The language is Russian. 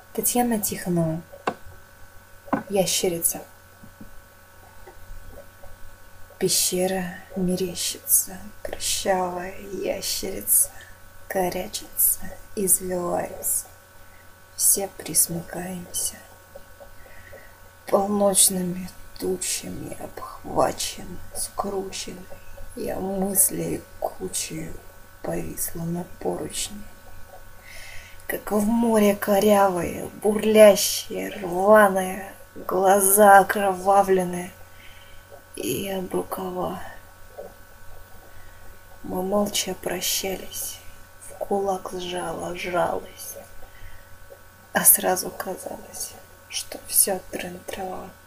Татьяна Тихонова. Ящерица. Пещера мерещится, прыщавая ящерица, корячится, извивается. Все присмыкаемся. Полночными тучами обхвачен, скручен. Я мыслей кучей повисла на поручне. Как в море корявое, бурлящее, рваное, глаза окровавленные и об рукава. Мы молча прощались, в кулак сжала жалость, а сразу казалось, что все трын-трава.